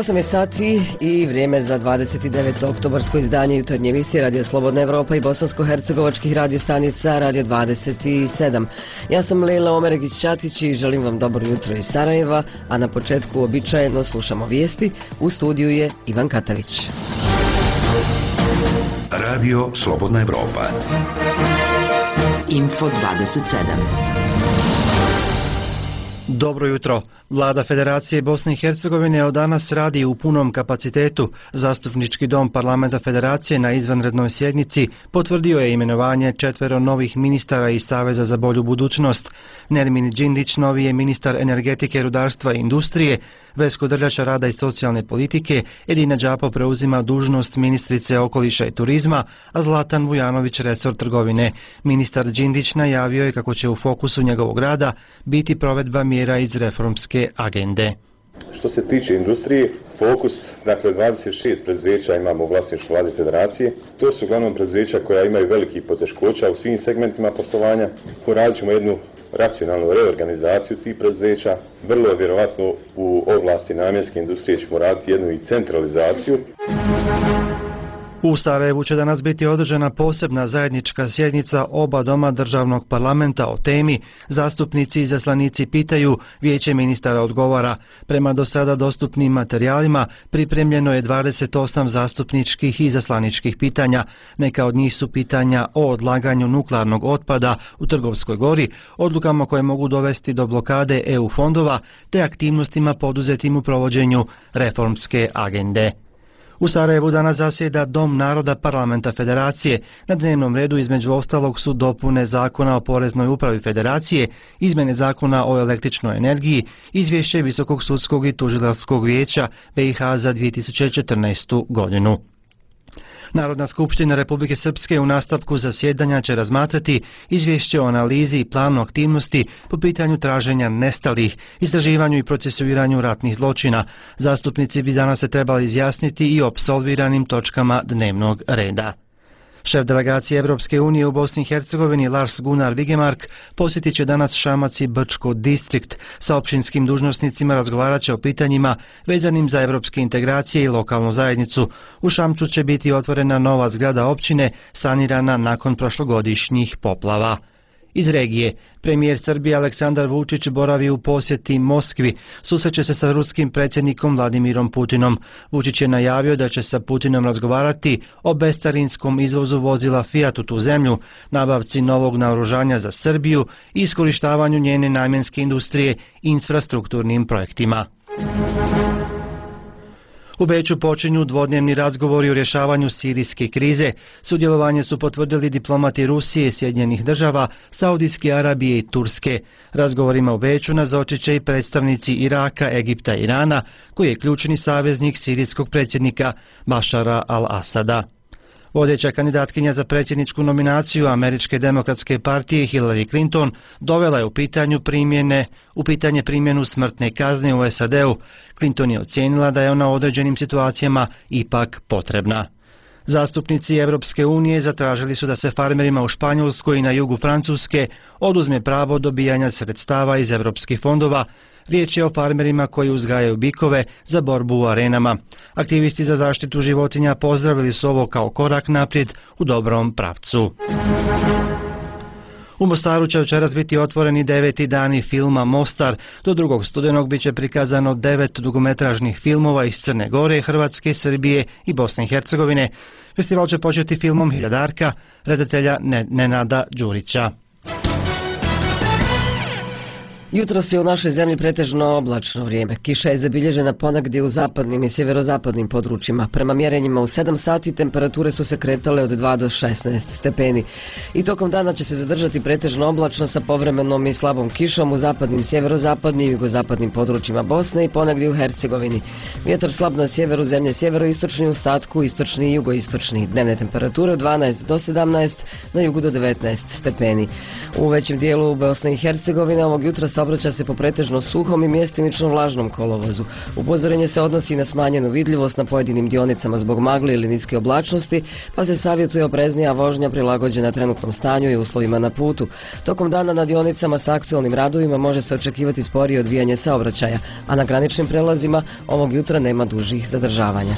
8 je sati i vrijeme za 29. oktobarsko izdanje jutarnje emisije Radio Slobodna Evropa i bosansko-hercegovačkih radiostanica Radio 27. Ja sam Lejla Omeregić-Ćatić i želim vam dobro jutro iz Sarajeva, a na početku uobičajeno slušamo vijesti. U studiju je Ivan Katavić. Radio Slobodna Evropa. Info 27. Dobro jutro. Vlada Federacije Bosne i Hercegovine od danas radi u punom kapacitetu. Zastupnički dom Parlamenta Federacije na izvanrednoj sjednici potvrdio je imenovanje 4 novih ministara iz Saveza za bolju budućnost. Nermin Đindić novi je ministar energetike, rudarstva i industrije, Vesko Drljača rada i socijalne politike, Edina Đapo preuzima dužnost ministrice okoliša i turizma, a Zlatan Vujanović resor trgovine. Ministar Đindić najavio je kako će u fokusu njegovog rada biti provedba mjera iz reformske agende. Što se tiče industrije, fokus, dakle 26 preduzeća imamo u vlasništvu Vlade Federacije. To su uglavnom preduzeća koja imaju velikih poteškoća u svim segmentima poslovanja. Poradit ćemo jednu racionalnu reorganizaciju tih preduzeća. Vrlo je vjerovatno u oblasti namjenske industrije ćemo raditi jednu i centralizaciju. U Sarajevu će danas biti održana posebna zajednička sjednica oba doma državnog parlamenta o temi Zastupnici i izaslanici pitaju, Vijeće ministara odgovara. Prema do sada dostupnim materijalima pripremljeno je 28 zastupničkih i izaslaničkih pitanja. Neka od njih su pitanja o odlaganju nuklearnog otpada u Trgovskoj gori, odlukama koje mogu dovesti do blokade EU fondova te aktivnostima poduzetim u provođenju reformske agende. U Sarajevu danas zasjeda Dom naroda Parlamenta Federacije. Na dnevnom redu između ostalog su dopune Zakona o poreznoj upravi Federacije, izmjene Zakona o električnoj energiji, izvješće Visokog sudskog i tužilačkog vijeća BiH za 2014. godinu. Narodna skupština Republike Srpske u nastavku zasjedanja će razmatrati izvješće o analizi i planu aktivnosti po pitanju traženja nestalih, istraživanju i procesuiranju ratnih zločina. Zastupnici bi danas se trebali izjasniti i o apsolviranim točkama dnevnog reda. Šef delegacije Evropske unije u Bosni i Hercegovini Lars Gunnar Vigemark posjetit će danas Šamac i Brčko distrikt. Sa općinskim dužnosnicima razgovarat će o pitanjima vezanim za evropske integracije i lokalnu zajednicu. U Šamcu će biti otvorena nova zgrada općine sanirana nakon prošlogodišnjih poplava. Iz regije, premijer Srbije Aleksandar Vučić boravi u posjeti Moskvi, susreće se sa ruskim predsjednikom Vladimirom Putinom. Vučić je najavio da će sa Putinom razgovarati o bescarinskom izvozu vozila Fiat u tu zemlju, nabavci novog naoružanja za Srbiju i iskorištavanju njene namjenske industrije i infrastrukturnim projektima. U Beču počinju dvodnevni razgovori o rješavanju sirijske krize. Sudjelovanje su potvrdili diplomati Rusije, Sjedinjenih država, Saudijske Arabije i Turske. Razgovorima u Beču nazočit će i predstavnici Iraka, Egipta i Irana, koji je ključni saveznik sirijskog predsjednika Bašara al-Asada. Vodeća kandidatkinja za predsjedničku nominaciju Američke demokratske partije Hillary Clinton dovela je u pitanje primjenu smrtne kazne u SAD-u. Clinton je ocijenila da je ona u određenim situacijama ipak potrebna. Zastupnici Evropske unije zatražili su da se farmerima u Španjolskoj i na jugu Francuske oduzme pravo dobijanja sredstava iz europskih fondova. Riječ je o farmerima koji uzgajaju bikove za borbu u arenama. Aktivisti za zaštitu životinja pozdravili su ovo kao korak naprijed u dobrom pravcu. U Mostaru će večeras biti otvoreni 9. dani filma Mostar. Do 2. studenog bit će prikazano 9 dugometražnih filmova iz Crne Gore, Hrvatske, Srbije i Bosne i Hercegovine. Festival će početi filmom Hiljadarka redatelja Nenada Đurića. Jutros je u našoj zemlji pretežno oblačno vrijeme. Kiša je zabilježena ponegdje u zapadnim i sjeverozapadnim područjima. Prema mjerenjima u 7 sati temperature su se kretale od 2 do 16 stepeni. I tokom dana će se zadržati pretežno oblačno sa povremenom i slabom kišom u zapadnim, sjeverozapadnim i jugozapadnim područjima Bosne i ponegdje u Hercegovini. Vjetar slab na sjeveru zemlje, sjeveroistočni, u ostatku istočni i jugoistočni. Dnevne temperature od 12 do 17, na jugu do 19 stepeni. U većem dijelu Bosne i Hercegovine ovog jutra sa saobraća se po pretežno suhom i mjestimično vlažnom kolovozu. Upozorenje se odnosi na smanjenu vidljivost na pojedinim dionicama zbog magle ili niske oblačnosti, pa se savjetuje opreznija vožnja prilagođena trenutnom stanju i uslovima na putu. Tokom dana na dionicama sa aktualnim radovima može se očekivati sporije odvijanje saobraćaja, a na graničnim prelazima ovog jutra nema dužih zadržavanja.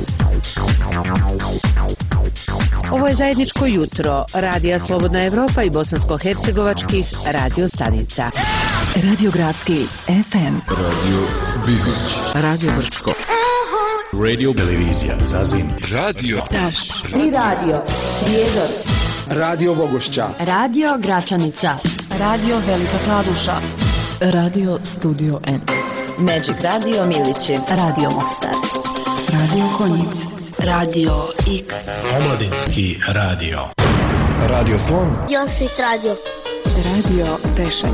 Ovo je zajedničko jutro Radija Slobodna Evropa i bosansko-hercegovačkih radio stanica. Radio Gradski FM, Radio Bihać, Radio Brčko, Radio Televizija Zazin, Radio Taš i Radio Prijedor, Radio Bogošća, Radio Gračanica, Radio Velika Kladuša, Radio Studio N, Magic Radio Milići, Radio Mostar, Radio Konjic, Radio X, Omladinski radio, Radio Slon, Josit Radio, Radio Tešanj,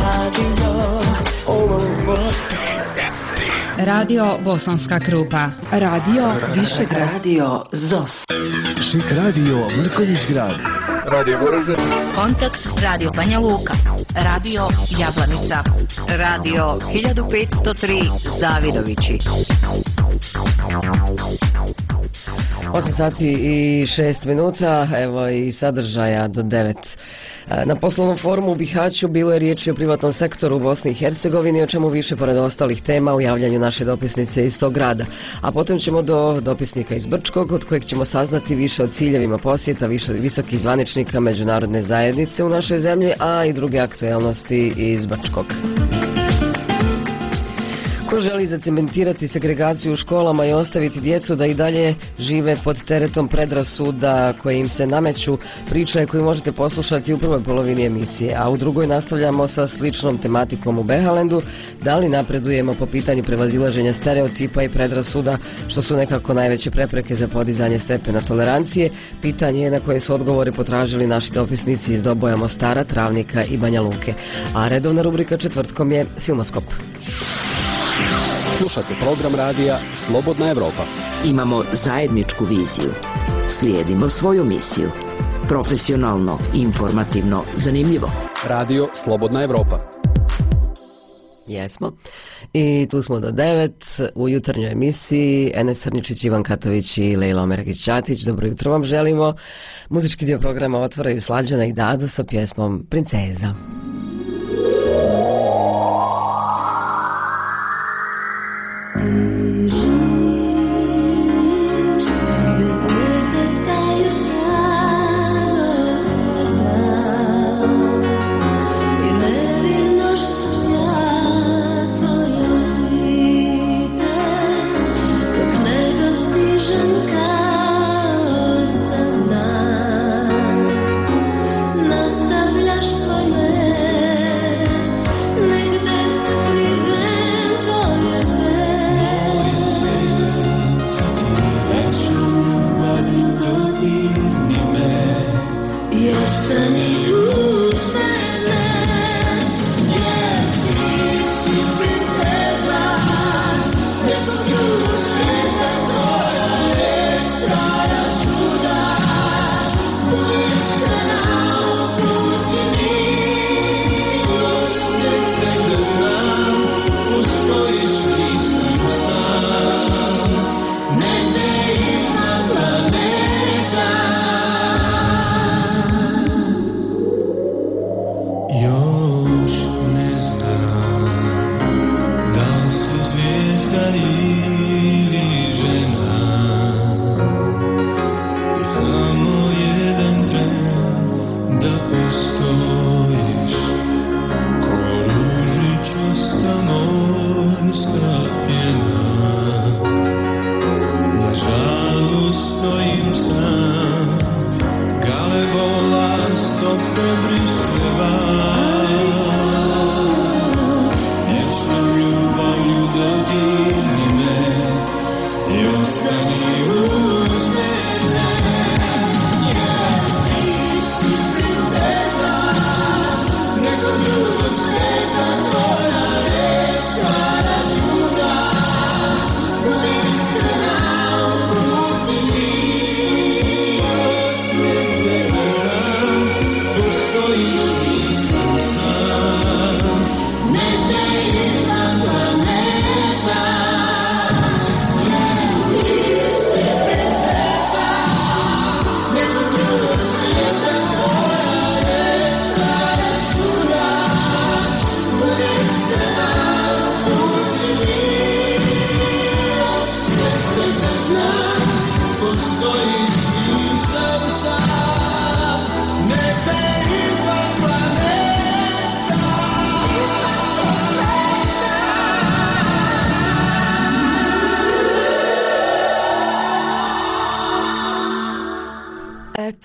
Radio Bosanska Krupa, Radio Višegrad, Radio ZOS, Šik Radio Mrkonjić Grad, Radio Goražde, Kontakt Radio Banja Luka, Radio Jablanica, Radio 1503 Zavidovići. 8 sati i 6 minuta, evo i sadržaja do 9. Na poslovnom forumu u Bihaću bilo je riječi o privatnom sektoru u Bosni i Hercegovini, o čemu više pored ostalih tema u javljanju naše dopisnice iz tog grada. A potom ćemo do dopisnika iz Brčkog, od kojeg ćemo saznati više o ciljevima posjeta visokih zvaničnika međunarodne zajednice u našoj zemlji, a i druge aktuelnosti iz Brčkog. Ko želi zacementirati segregaciju u školama i ostaviti djecu da i dalje žive pod teretom predrasuda koje im se nameću, priča je koju možete poslušati u prvoj polovini emisije, a u drugoj nastavljamo sa sličnom tematikom u Behalendu, da li napredujemo po pitanju prevazilaženja stereotipa i predrasuda, što su nekako najveće prepreke za podizanje stepena tolerancije. Pitanje je na koje su odgovore potražili naši dopisnici iz Doboja, Mostara, Travnika i Banja Luke. A redovna rubrika četvrtkom je Filmoskop. Slušate program radija Slobodna Evropa. Imamo zajedničku viziju. Slijedimo svoju misiju. Profesionalno, informativno, zanimljivo. Radio Slobodna Evropa. Jesmo. I tu smo do 9 u jutarnjoj emisiji. Enes Crničić, Ivan Katović i Lejla Omeragić-Ćatić. Dobro jutro vam želimo. Muzički dio programa otvaraju Slađana i Dado sa pjesmom Princeza. Nastavljaš to ne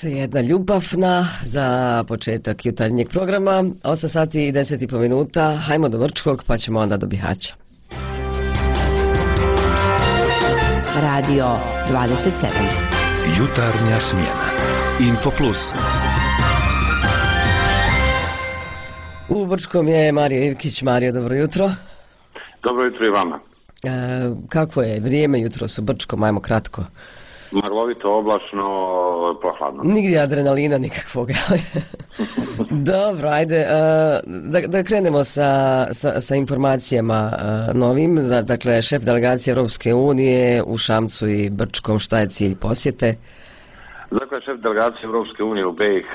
Jedna ljubavna za početak jutarnjeg programa, 8 sati i 10,5 minuta, hajmo do Brčkog pa ćemo onda do Bihaća. Radio 27. Jutarnja smjena. Info Plus. U Brčkom je Mario Ivkić. Mario, dobro jutro. Dobro jutro i vama. Kako je vrijeme jutros u Brčkom, ajmo kratko. Maglovito, oblačno, pohladno. Nigdje adrenalina nikakvog. Dobro, ajde, da krenemo sa informacijama novim. Dakle, šef delegacije Europske unije u Šamcu i Brčkom, šta je cilj posjete? Dakle, šef delegacije Europske unije u BiH,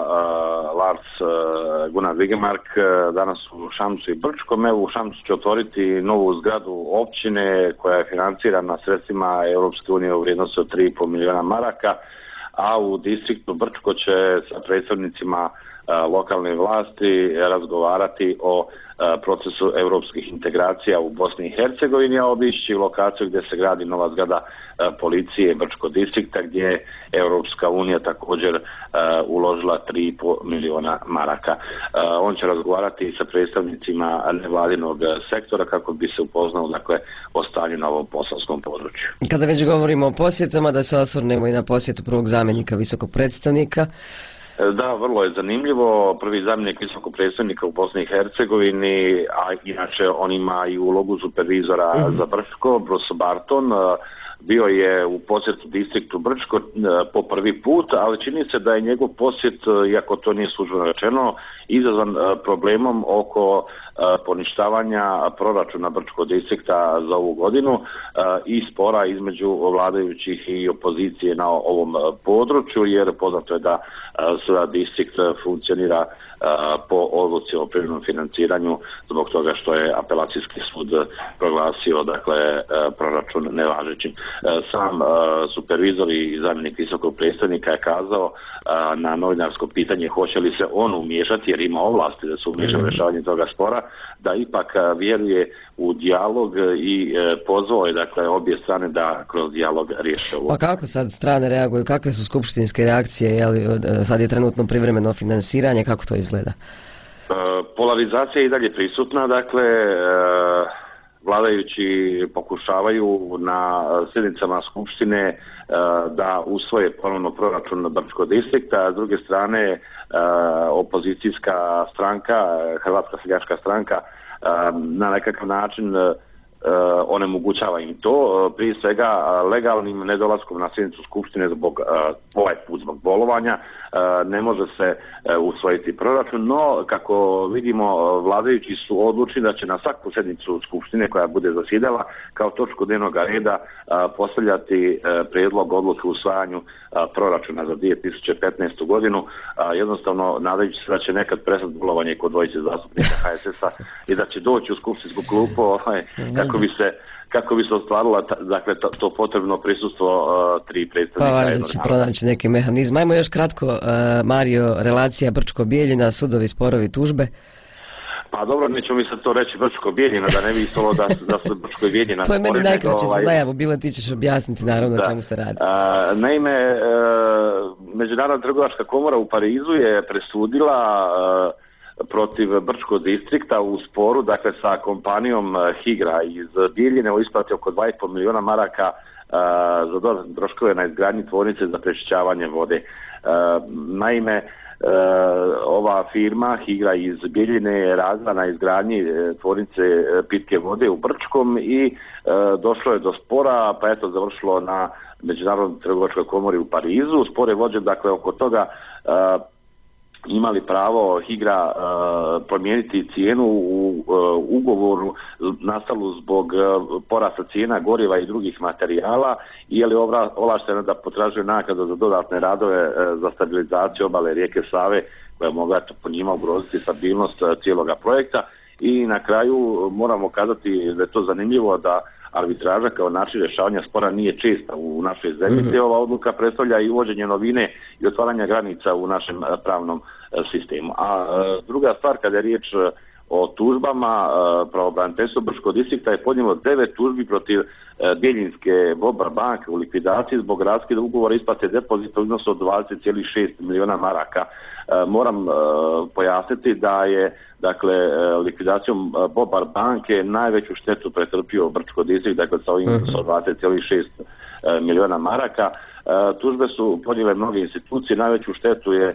Lars Gunnar Vigemark, danas u Šamcu i Brčkom. Evo, u Šamcu će otvoriti novu zgradu općine koja je financirana sredstvima Europske unije u vrijednosti od 3,5 milijuna maraka, a u distriktu Brčko će sa predstavnicima lokalne vlasti razgovarati o procesu europskih integracija u Bosni i Hercegovini, a obići lokaciju gdje se gradi nova zgrada policije Brčko distrikta gdje je Europska unija također uložila 3,5 milijuna maraka. On će razgovarati sa predstavnicima nevladinog sektora kako bi se upoznao, dakle, o stanju na ovom posavskom području. Kada već govorimo o posjetama, da se osvrnemo i na posjetu prvog zamjenika visokog predstavnika. Da, vrlo je zanimljivo. Prvi zamjenik visokog predstavnika u Bosni i Hercegovini, a inače on ima i ulogu supervizora za Brčko, Bruce Barton, bio je u posjetu distriktu Brčko po prvi put, ali čini se da je njegov posjet, iako to nije službeno rečeno, izazvan problemom oko poništavanja proračuna Brčkog distrikta za ovu godinu i spora između vladajućih i opozicije na ovom području, jer poznato je da sada distrikt funkcionira po odluci o privremenom financiranju zbog toga što je apelacijski sud proglasio, dakle, proračun nevažećim. Sam supervizor i zamjenik visokog predstavnika je kazao na novinarsko pitanje hoće li se on umiješati, jer ima ovlasti da se umiješa u rješavanje toga spora, da ipak vjeruje u dijalog i pozvao je, dakle, obje strane da kroz dijalog riješe ovo. Pa kako sad strane reaguju, kakve su skupštinske reakcije, sad je trenutno privremeno finansiranje, kako to izgleda? Polarizacija je i dalje prisutna, dakle, vladajući pokušavaju na sjednicama skupštine da usvoje ponovno proračun Brčkog distrikta, a s druge strane opozicijska stranka, Hrvatska seljačka stranka, na nekakav način onemogućava im to, prije svega legalnim nedolaskom na sjednicu skupštine zbog ovaj put zbog bolovanja ne može se usvojiti proračun, no kako vidimo vladajući su odlučili da će na svaku sjednicu skupštine koja bude zasjedala kao točku dnevnog reda postavljati prijedlog odluke o usvajanju proračuna za 2015. godinu, jednostavno nadajući se da će nekad prestati bolovanje kod dvojice zastupnika HSS-a i da će doći u skupštinsku klupu kako bi se ostvarilo, dakle, to potrebno prisustvo tri predstavnika. Pa valjda će pronaći neki mehanizam. Ajmo još kratko, Mario, relacija Brčko-Bijeljina, sudovi, sporovi, tužbe. Pa dobro, nećemo mi sad to reći Brčko-Bijeljina, da ne bi ispalo da su Brčko i Bijeljina. To je meni najkraće za najavu, bilo ti ćeš objasniti naravno o čemu se radi. Naime, Međunarodna trgovačka komora u Parizu je presudila protiv Brčkog distrikta u sporu, dakle, sa kompanijom Higra iz Bijeljine o isplati oko 2,5 milijuna maraka za dodatne troškove na izgradnji tvornice za prečišćavanje vode. Naime, ova firma Higra iz Bijeljine je radila na izgradnji tvornice pitke vode u Brčkom i došlo je do spora, pa eto završilo na Međunarodnoj trgovačkoj komori u Parizu. Spor je vođen, dakle, oko toga imali pravo Higra promijeniti cijenu u ugovoru nastalu zbog porasta cijena goriva i drugih materijala i je li ovlaštena da potražuje naknadu za dodatne radove za stabilizaciju obale rijeke Save koja mogla po njima ugroziti stabilnost cijeloga projekta. I na kraju moramo kazati da je to zanimljivo da arbitraža kao način rješavanja spora nije česta u našoj zemlji, te ova odluka predstavlja i uvođenje novine i otvaranja granica u našem pravnom sistemu. A druga stvar, kada je riječ o tužbama, pravobraniteljstvo Brčkog distrikta je podnijelo 9 tužbi protiv Bijeljinske Bobar banke u likvidaciji zbog raskida ugovora isplate depozita u iznosu od 20,6 milijuna maraka. Moram pojasniti da je likvidacijom Bobar banke najveću štetu pretrpio Brčko distrikt, dakle sa ovim iznosom od 20,6 milijuna maraka. Tužbe su podnijele mnoge institucije, najveću štetu je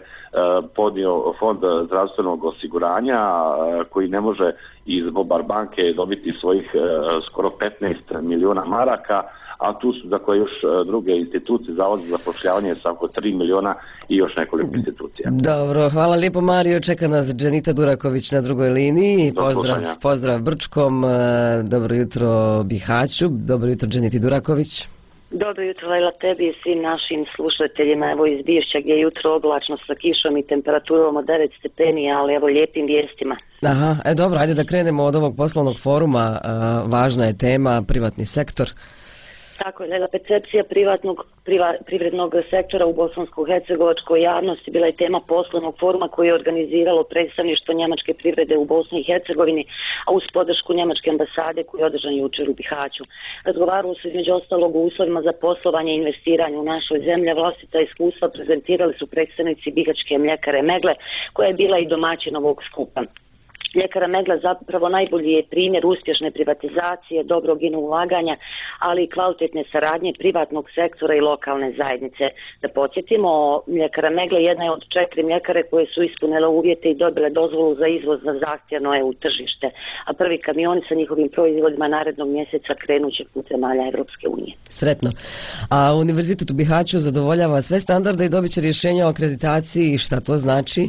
podnio Fond zdravstvenog osiguranja koji ne može iz Bobar banke dobiti svojih skoro 15 milijuna maraka, a tu su još druge institucije, Zavod za zapošljavanje sa oko 3 milijuna i još nekoliko institucija. Dobro, hvala lijepo Mario, čeka nas Dženita Duraković na drugoj liniji. Pozdrav Brčkom, dobro jutro Bihaću, dobro jutro Dženiti Duraković. Dobro jutro Lejla tebi i svim našim slušateljima. Evo iz Bišća gdje je jutro oblačno sa kišom i temperaturom od 9 stepeni, ali evo lijepim vijestima. Aha, dobro, ajde da krenemo od ovog poslovnog foruma. Važna je tema, privatni sektor. Tako je, Lejla, percepcija privrednog sektora u bosansko-hercegovačkoj javnosti bila je tema poslovnog foruma koji je organiziralo predstavništvo njemačke privrede u Bosni i Hercegovini, a uz podršku njemačke ambasade koji je održan jučer u Bihaću. Razgovaralo su između ostalog o uslovima za poslovanje i investiranje u našoj zemlji, vlastita iskustva prezentirali su predstavnici bihaćke mljekare Megle, koja je bila i domaćin ovog skupa. Mljekara Megla zapravo najbolji je primjer uspješne privatizacije, dobrog ulaganja, ali i kvalitetne saradnje privatnog sektora i lokalne zajednice. Da podsjetimo, Mljekara Megla jedna je od 4 mljekare koje su ispunile uvjete i dobile dozvolu za izvoz na zahtjevno EU tržište, a prvi kamioni sa njihovim proizvodima narednog mjeseca krenuće put zemalja Evropske unije. Sretno. A Univerzitet u Bihaću zadovoljava sve standarde i dobit će rješenje o akreditaciji. Šta to znači?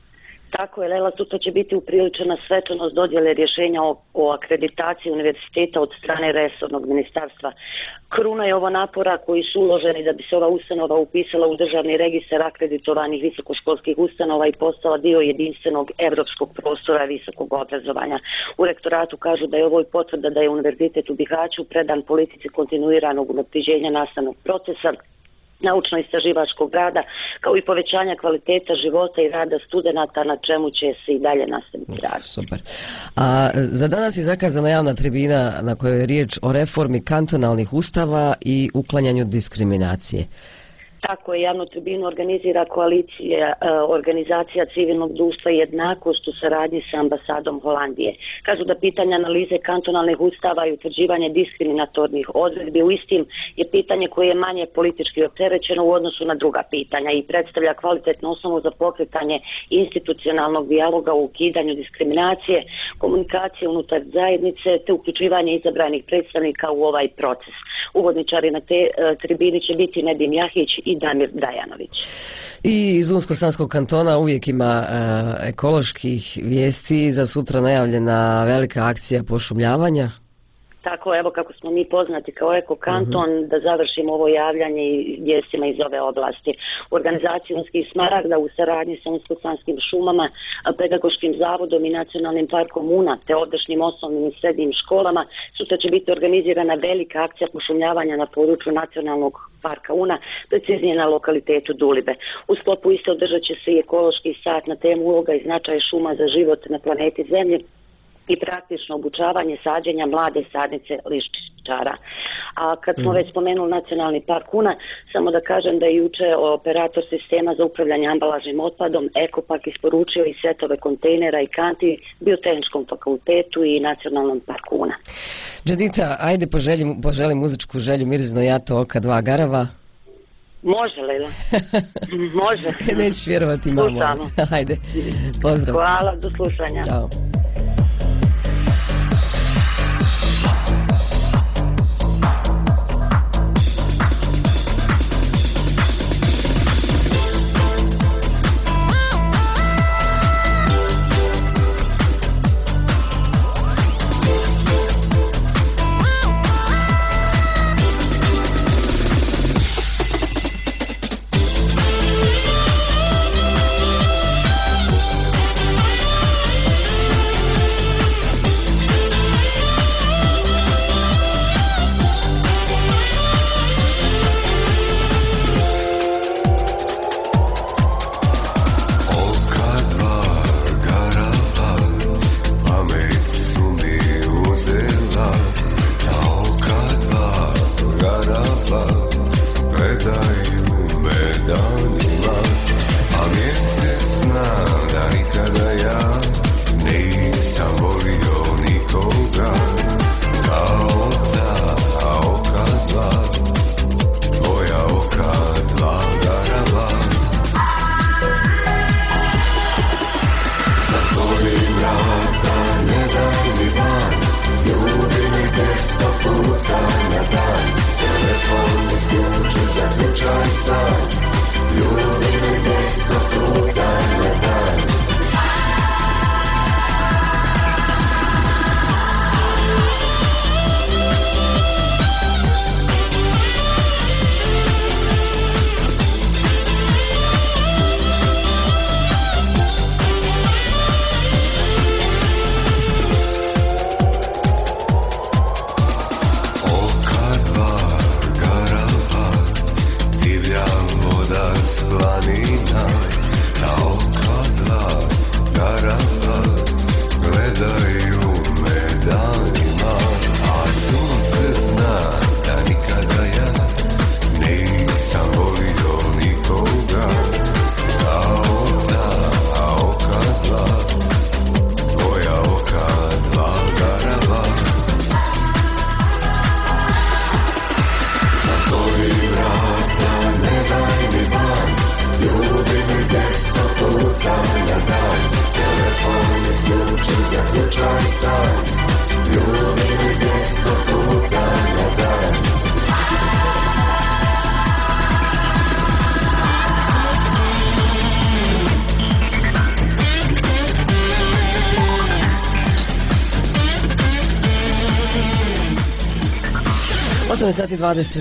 Tako je, Lela, sutra će biti upriličena svečanost dodjele rješenja o akreditaciji univerziteta od strane resornog ministarstva. Kruna je ovo napora koji su uloženi da bi se ova ustanova upisala u državni registar akreditovanih visokoškolskih ustanova i postala dio jedinstvenog evropskog prostora visokog obrazovanja. U rektoratu kažu da je ovo i potvrda da je Univerzitet u Bihaću predan politici kontinuiranog unapređenja nastavnog procesa, naučno-istraživačkog rada, kao i povećanja kvaliteta života i rada studenata, na čemu će se i dalje nastaviti raditi. Super. A za danas je zakazana javna tribina na kojoj je riječ o reformi kantonalnih ustava i uklanjanju diskriminacije. Tako je, javnu tribinu organizira koalicija organizacija civilnog društva i jednakost u saradnji sa ambasadom Holandije. Kažu da pitanje analize kantonalnih ustava i utvrđivanje diskriminatornih odredbi u istim je pitanje koje je manje politički opterećeno u odnosu na druga pitanja i predstavlja kvalitetnu osnovu za pokretanje institucionalnog dijaloga u ukidanju diskriminacije, komunikacije unutar zajednice te uključivanje izabranih predstavnika u ovaj proces. Uvodničari na te tribini će biti Nedim Jahić i Damir Dajanović. I iz Unsko-Sanskog kantona uvijek ima ekoloških vijesti. Za sutra najavljena velika akcija pošumljavanja. Tako, evo kako smo mi poznati kao Eko kanton, da završimo ovo javljanje i vijestima iz ove oblasti. U organizaciji Unski Smaragda u saradnji sa Unsko-Sanskim šumama, Pedagoškim zavodom i Nacionalnim parkom Una te ovdašnjim osnovnim i srednjim školama sutra će biti organizirana velika akcija pošumljavanja na području Nacionalnog parka Una, preciznije na lokalitetu Dulibe. U sklopu iste održat će se i ekološki sat na temu uloga i značaj šuma za život na planeti Zemlji i praktično obučavanje sađenja mlade sadnice lišćara. A kad smo već spomenuli Nacionalni park Una, samo da kažem da je juče operator sistema za upravljanje ambalažnim otpadom Ekopark isporučio i setove kontejnera i kanti Biotehničkom fakultetu i Nacionalnom parku Una. Džedita, ajde poželi muzičku želju Mirzno jato oka dva garava. Može, Lejla. Može. Nećeš vjerovati, mamo. Slušamo. Ajde, pozdrav. Hvala, do slušanja. Ćao. 8 sati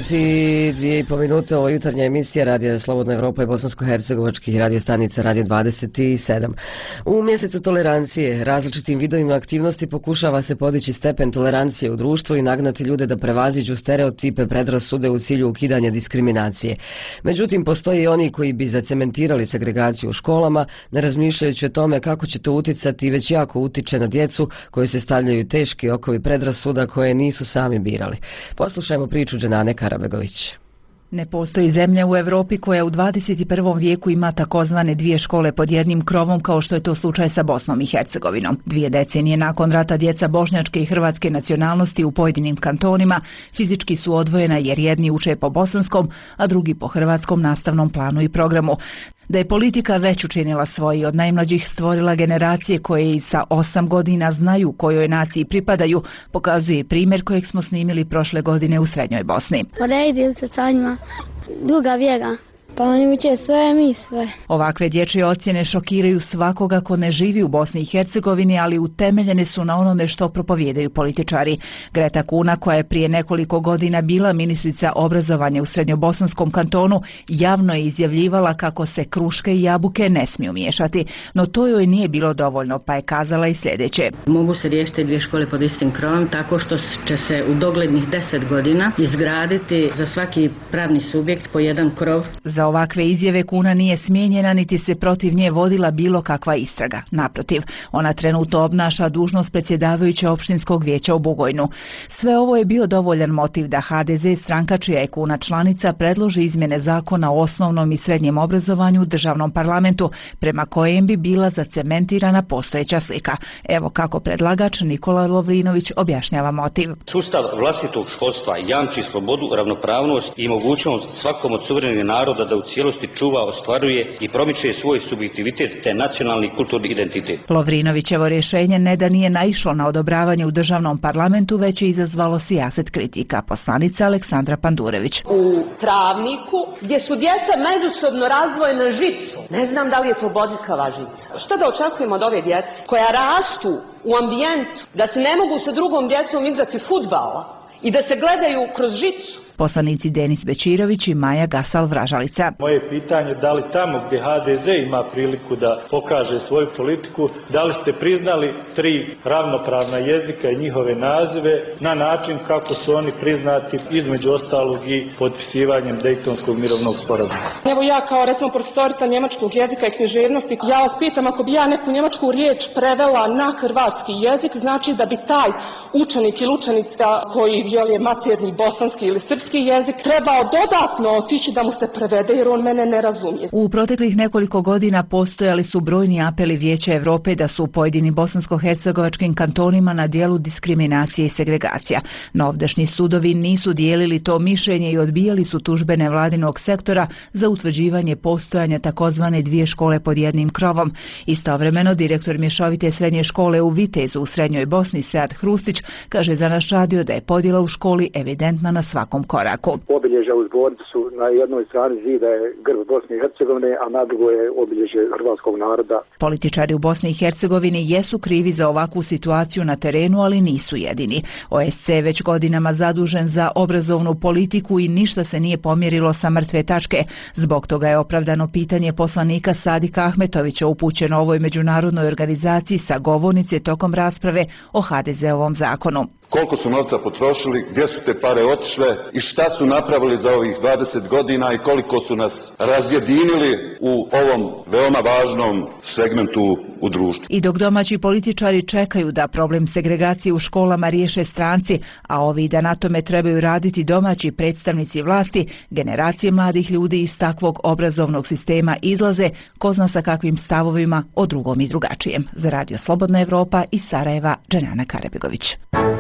22,5 minute, ovo jutarnja emisija Radija Slobodna Evropa i bosansko-hercegovačkih radio stanica Radio 27. U mjesecu tolerancije različitim vidovima aktivnosti pokušava se podići stepen tolerancije u društvu i nagnati ljude da prevaziđu stereotipe, predrasude u cilju ukidanja diskriminacije. Međutim, postoje i oni koji bi zacementirali segregaciju u školama, ne razmišljajući o tome kako će to uticati i već jako utiče na djecu koji se stavljaju teški okovi predrasuda koje nisu sami birali. Poslušajmo priču Dženane Karabegović. Ne postoji zemlja u Europi koja u 21. vijeku ima takozvane dvije škole pod jednim krovom kao što je to slučaj sa Bosnom i Hercegovinom. 2 decenije nakon rata djeca bošnjačke i hrvatske nacionalnosti u pojedinim kantonima fizički su odvojena jer jedni uče po bosanskom, a drugi po hrvatskom nastavnom planu i programu. Da je politika već učinila svoje, od najmlađih stvorila generacije koje i sa 8 godina znaju kojoj naciji pripadaju, pokazuje primjer kojeg smo snimili prošle godine u Srednjoj Bosni. Poredim se sa njima, druga vjera. Pa oni mi će sve, mi sve. Ovakve dječje ocjene šokiraju svakoga ko ne živi u Bosni i Hercegovini, ali utemeljene su na onome što propovijedaju političari. Greta Kuna, koja je prije nekoliko godina bila ministrica obrazovanja u Srednjobosanskom kantonu, javno je izjavljivala kako se kruške i jabuke ne smiju miješati. No to joj nije bilo dovoljno, pa je kazala i sljedeće. Mogu se riješiti 2 škole pod istim krovom tako što će se u doglednih 10 godina izgraditi za svaki pravni subjekt po jedan krov. Za ovakve izjave Kuna nije smijenjena niti se protiv nje vodila bilo kakva istraga. Naprotiv, ona trenutno obnaša dužnost predsjedavajuće opštinskog vijeća u Bugojnu. Sve ovo je bio dovoljan motiv da HDZ, stranka čija je Kuna članica, predloži izmjene zakona o osnovnom i srednjem obrazovanju u državnom parlamentu, prema kojem bi bila zacementirana postojeća slika. Evo kako predlagač Nikola Lovrinović objašnjava motiv. Sustav vlastitog školstva jamči slobodu, ravnopravnost i mogućnost svakom od suverenih naroda da u cijelosti čuva, ostvaruje i promiče svoj subjektivitet te nacionalni kulturni identitet. Lovrinovićevo rješenje ne da nije naišlo na odobravanje u državnom parlamentu, već je izazvalo sijaset kritika. Poslanica Aleksandra Pandurević. U travniku gdje su djeca međusobno razdvojena žicu. Ne znam da li je to bodljikava žica. Šta da očekujemo od ove djece koja rastu u ambijentu da se ne mogu sa drugom djecom igrati fudbala i da se gledaju kroz žicu? Poslanici Denis Bečirović i Maja Gasal-Vražalica. Moje pitanje, da li tamo gdje HDZ ima priliku da pokaže svoju politiku, da li ste priznali 3 ravnopravna jezika i njihove nazive na način kako su oni priznati između ostalog i potpisivanjem Dejtonskog mirovnog sporazuma? Evo ja kao recimo profesorica njemačkog jezika i književnosti, ja vas pitam, ako bi ja neku njemačku riječ prevela na hrvatski jezik, znači da bi taj učenik ili učenica koji je maternji bosanski ili srpski jezik trebao dodatno otići da mu se prevede jer on mene ne razumije. U proteklih nekoliko godina postojali su brojni apeli Vijeća Europe da su u pojedinim bosansko-hercegovačkim kantonima na dijelu diskriminacije i segregacija. No ovdašnji sudovi nisu dijelili to mišljenje i odbijali su tužbe nevladinog sektora za utvrđivanje postojanja takozvane 2 škole pod jednim krovom. Istovremeno direktor mješovite srednje škole u Vitezu u Srednjoj Bosni Sead Hrustić kaže za naš radio da je podjela u školi evidentna na svakom koraku. Obilježja u zbornici su na jednoj strani zida je grb Bosne i Hercegovine, a na drugoj je obilježje hrvatskog naroda. Političari u Bosni i Hercegovini jesu krivi za ovakvu situaciju na terenu, ali nisu jedini. OSC je već godinama zadužen za obrazovnu politiku i ništa se nije pomjerilo sa mrtve tačke. Zbog toga je opravdano pitanje poslanika Sadika Ahmetovića upućeno ovoj međunarodnoj organizaciji sa govornice tokom rasprave o HDZ-ovom zakonu. Koliko su novca potrošili, gdje su te pare otišle i šta su napravili za ovih 20 godina i koliko su nas razjedinili u ovom veoma važnom segmentu u društvu. I dok domaći političari čekaju da problem segregacije u školama riješe stranci, a ovi da na tome trebaju raditi domaći predstavnici vlasti, generacije mladih ljudi iz takvog obrazovnog sistema izlaze, ko zna sa kakvim stavovima o drugom i drugačijem. Za Radio Slobodna Evropa iz Sarajeva, Dženana Karabegović.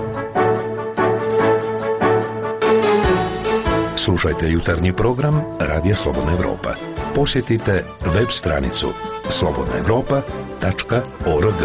Slušajte jutarnji program Radija Slobodna Evropa. Posjetite web stranicu slobodnaevropa.org.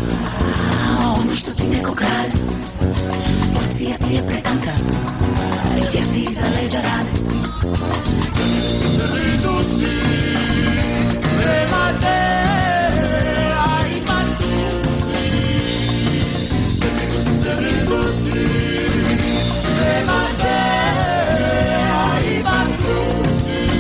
ono što ti neko krade, porcija ti je pretanka, jer ti iza leđa rade. Prema te, a ima tu si, prema te, a ima tu si.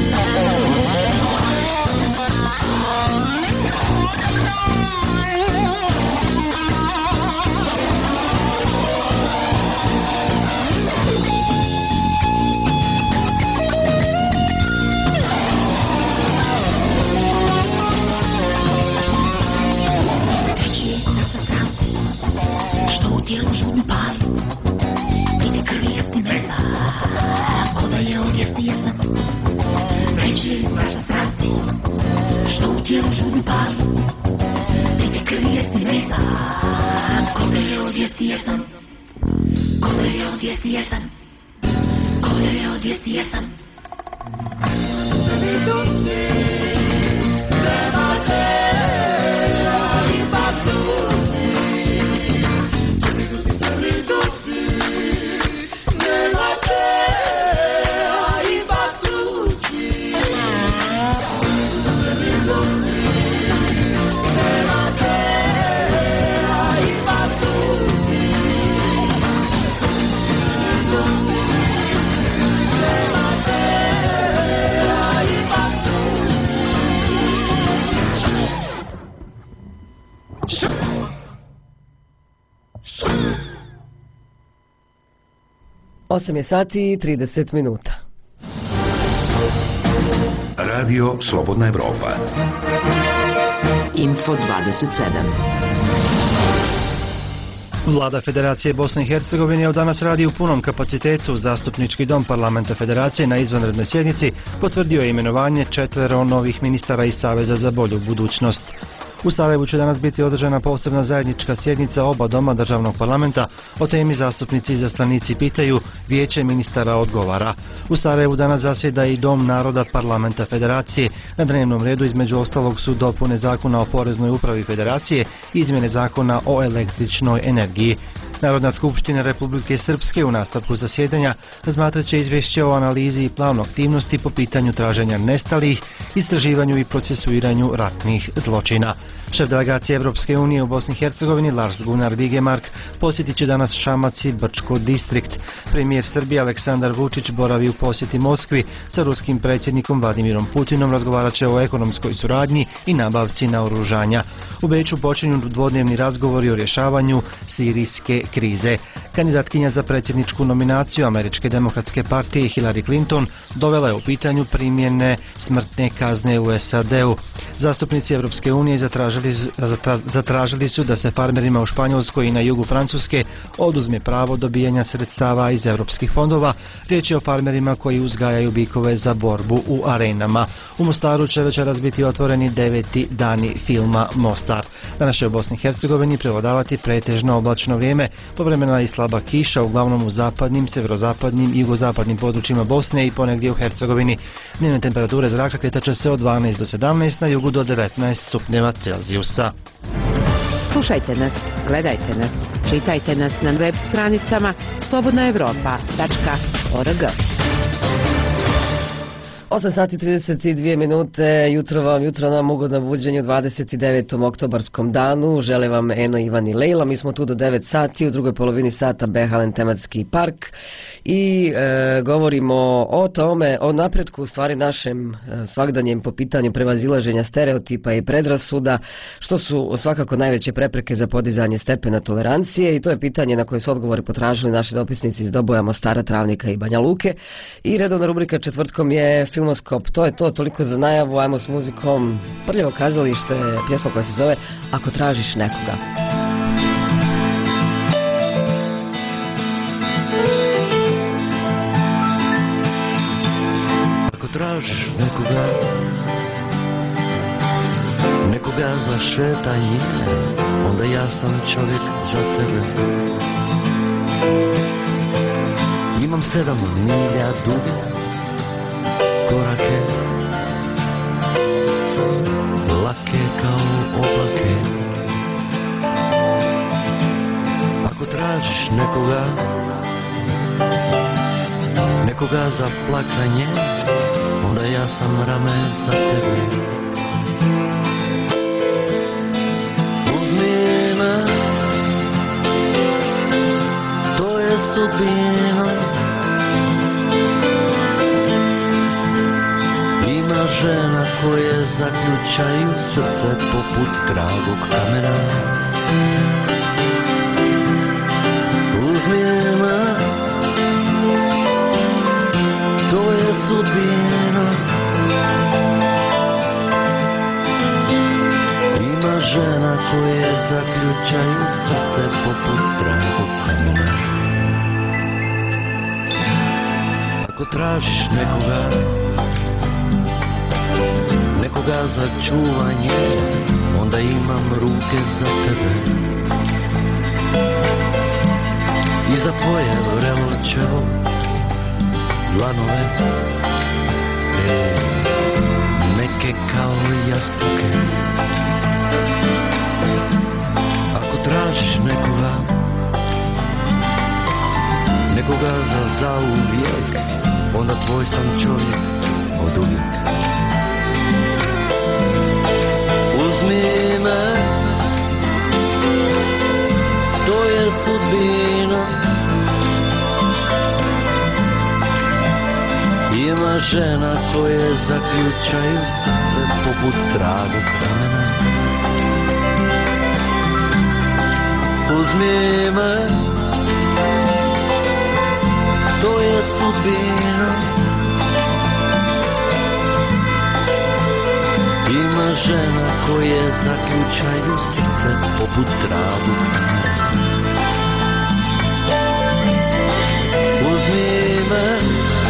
Tijelo žudno pali, vidi krvi jesti mesa, ko da je od jesti jesam. Veći je straža strasti, što u tijelu žudno pali, vidi krvi jesti mesa, ko da je od jesti jesam. Ko da je od jesti jesam, ko da je od jesti jesam. Osam je sati i 30 minuta. Radio Slobodna Evropa. Info 27. Vlada Federacije Bosne i Hercegovine danas radi u punom kapacitetu. Zastupnički dom parlamenta Federacije na izvanrednoj sjednici potvrdio je imenovanje 4 novih ministara iz Saveza za bolju budućnost. U Sarajevu će danas biti održana posebna zajednička sjednica oba doma državnog parlamenta. O temi zastupnici i izaslanici pitaju, vijeće ministara odgovara. U Sarajevu danas zasjeda i Dom naroda parlamenta Federacije. Na dnevnom redu između ostalog su dopune zakona o poreznoj upravi Federacije i izmjene zakona o električnoj energiji. Narodna skupština Republike Srpske u nastavku zasjedanja razmatrat će izvješće o analizi i planu aktivnosti po pitanju traženja nestalih, istraživanju i procesuiranju ratnih zločina. Šef delegacije Evropske unije u Bosni i Hercegovini Lars Gunnar Vigemark posjetit će danas Šamac i Brčko distrikt. Premijer Srbije Aleksandar Vučić boravi u posjeti Moskvi sa ruskim predsjednikom Vladimirom Putinom, razgovarat će o ekonomskoj suradnji i nabavci naoružanja. U Beču počinju dvodnevni razgovori o rješavanju sirijske krize. Kandidatkinja za predsjedničku nominaciju Američke demokratske partije Hillary Clinton dovela je u pitanju primjene smrtne kazne u SAD-u. Zastupnici Evropske unije zatražili su da se farmerima u Španjolskoj i na jugu Francuske oduzme pravo dobijanja sredstava iz europskih fondova. Riječ je o farmerima koji uzgajaju bikove za borbu u arenama. U Mostaru će večeras biti otvoreni 9. dani filma Mostar. Danas će u Bosni i Hercegovini prevladavati pretežno oblačno vrijeme, povremena i slaba kiša, uglavnom u zapadnim, sjeverozapadnim i jugozapadnim područjima Bosne i ponegdje u Hercegovini. Dnevne temperature zraka kretat će se od 12 do 17, na jugu do 19 stupnjeva Celzijusa. Slušajte nas, gledajte nas, čitajte nas na web stranicama slobodnaevropa.org. 8 sati 32 minute, jutro nam ugodno buđenje u 29. oktobarskom danu. Žele vam Eno, Ivan i Lejla. Mi smo tu do 9 sati, u drugoj polovini sata Behalen tematski park i govorimo o tome, o napretku u stvari našem svagdanjem po pitanju prevazilaženja stereotipa i predrasuda, što su svakako najveće prepreke za podizanje stepena tolerancije, i to je pitanje na koje su odgovori potražili naši dopisnici iz Doboja, Mostara, Travnika i Banja Luke. I redovna rubrika četvrtkom je Filmoskop. To je to, toliko za najavu. Ajmo s muzikom. Prljavo kazalište, pjesma koja se zove Ako tražiš nekoga. Ako tražiš nekoga za šetanje, onda ja sam čovjek za tebe. Imam 7 milja duge korake, lake kao oblake. nekoga za plakanje, onda ja sam rame za tebe. Uzmi me, to je sudbina. Ima žena koje zaključaju srce poput dragog kamena. Uzmi me, to je sudbina. Ima žena koje zaključaju srce poput dragog kamena. Ako tražiš nekoga za čuvanje, onda imam ruke za tebe i za tvoje vrelo čelo, dlanove meke kao jastuke. Ako tražiš nekoga za zauvijek, onda tvoj sam čovjek od uvijek. Uzmi me, to je sudbina. Ima žena koje zaključaju srce poput dragog kamena. Uzmi me, to je sudbina. Ima žena koje zaključaju srce poput dragog kamena. Uzmi me,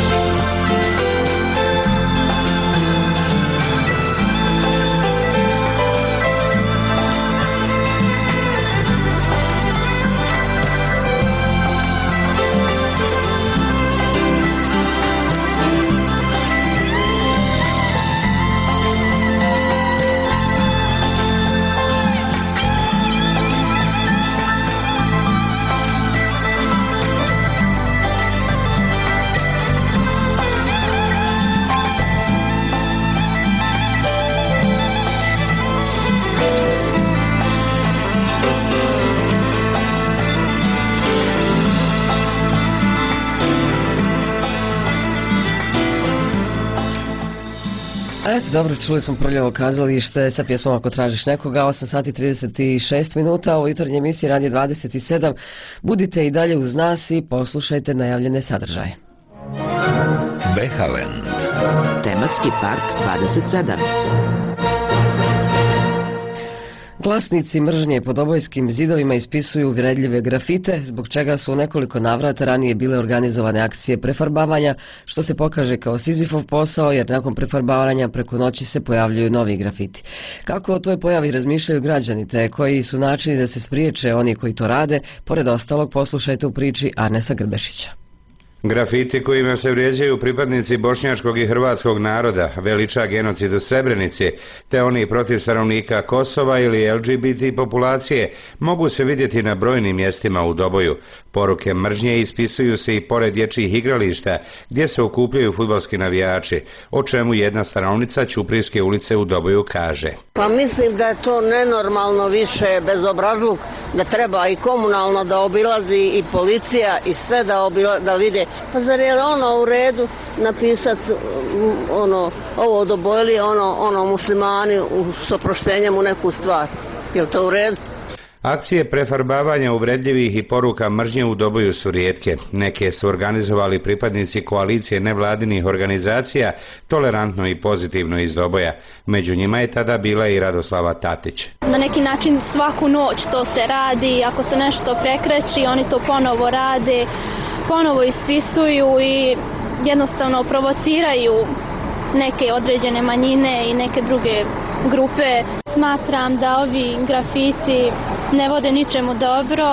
Dobro, čuli smo Prljavo kazalište sa pjesmom Ako tražiš nekoga, 8 sati 36 minuta u jutarnjoj emisiji Radio 27. Budite i dalje uz nas i poslušajte najavljene sadržaje. Behaland. Tematski park 27. Glasnici mržnje pod obojskim zidovima ispisuju uvredljive grafite, zbog čega su u nekoliko navrata ranije bile organizovane akcije prefarbavanja, što se pokaže kao Sizifov posao, jer nakon prefarbavanja preko noći se pojavljuju novi grafiti. Kako o toj pojavi razmišljaju građani, te koji su načini da se spriječe oni koji to rade, pored ostalog poslušajte u priči Arnesa Grbešića. Grafiti kojima se vrijeđaju pripadnici bošnjačkog i hrvatskog naroda, veliča genocid u Srebrenici, te oni protiv stanovnika Kosova ili LGBT populacije, mogu se vidjeti na brojnim mjestima u Doboju. Poruke mržnje ispisuju se i pored dječjih igrališta, gdje se okupljaju fudbalski navijači, o čemu jedna stanovnica Ćuprijske ulice u Doboju kaže. Pa mislim da je to nenormalno više bezobrazluk, da treba i komunalno da obilazi i policija i sve da vide. Pa zar je ono u redu napisati ovo Dobojli, ono muslimani s oproštenjem u neku stvar? Je li to u redu? Akcije prefarbavanja uvredljivih i poruka mržnje u Doboju su rijetke. Neke su organizovali pripadnici koalicije nevladinih organizacija, Tolerantno i pozitivno iz Doboja. Među njima je tada bila i Radoslava Tatić. Na neki način svaku noć to se radi, ako se nešto prekreći, oni to ponovo rade, ponovo ispisuju i jednostavno provociraju neke određene manjine i neke druge grupe. Smatram da ovi grafiti ne vode ničemu dobro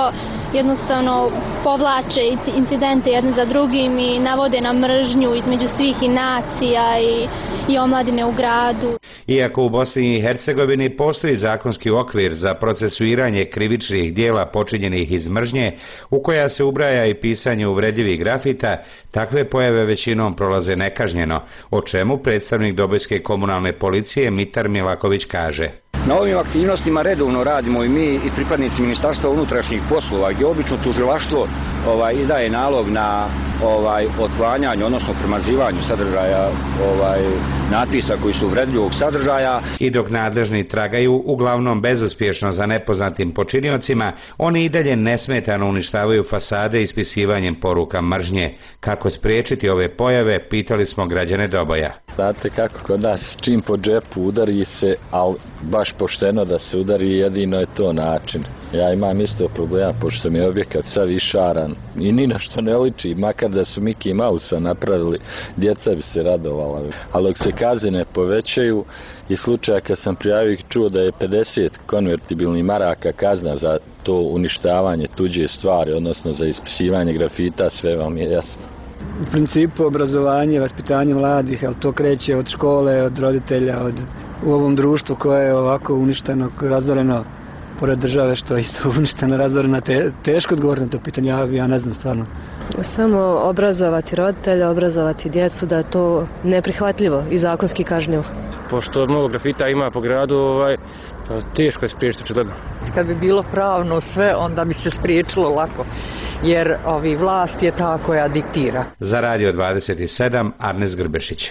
jednostavno povlače incidente jedne za drugim i navode na mržnju između svih i nacija i omladine u gradu. Iako u Bosni i Hercegovini postoji zakonski okvir za procesuiranje krivičnih dijela počinjenih iz mržnje, u koja se ubraja i pisanje uvredljivih grafita, takve pojave većinom prolaze nekažnjeno, o čemu predstavnik Dobojske komunalne policije Mitar Milaković kaže. Na ovim aktivnostima redovno radimo i mi i pripadnici Ministarstva unutrašnjih poslova, gdje obično tužilaštvo izdaje nalog na otklanjanje, odnosno premazivanju sadržaja natpisa koji su uvredljivog sadržaja. I dok nadležni tragaju, uglavnom bezuspješno za nepoznatim počiniocima, oni i dalje nesmetano uništavaju fasade ispisivanjem poruka mržnje. Kako spriječiti ove pojave, pitali smo građane Doboja. Znate kako kod nas čim po džepu udari se, ali baš pošteno da se udari, jedino je to način. Ja imam isto problema, pošto mi je objekat sav išaran i ni na što ne liči, makar da su Mickey Mouse napravili, djeca bi se radovala. Ali dok se kazne ne povećaju, i slučaja kad sam prijavio čuo da je 50 konvertibilnih maraka kazna za to uništavanje tuđe stvari, odnosno za ispisivanje grafita, sve vam je jasno. U principu obrazovanje, vaspitanje mladih, ali to kreće od škole, od roditelja, u ovom društvu koje je ovako uništeno, razoreno, pored države što je isto uništeno, razoreno, teško odgovoriti na to pitanje, ja ne znam stvarno. Samo obrazovati roditelja, obrazovati djecu da je to neprihvatljivo i zakonski kažnjivo. Pošto mnogo grafita ima po gradu, teško je spriječiti očigledno. Kad bi bilo pravno sve, onda bi se spriječilo lako, jer vlast je ta koja diktira. Za Radio 27, Arnes Grbešić.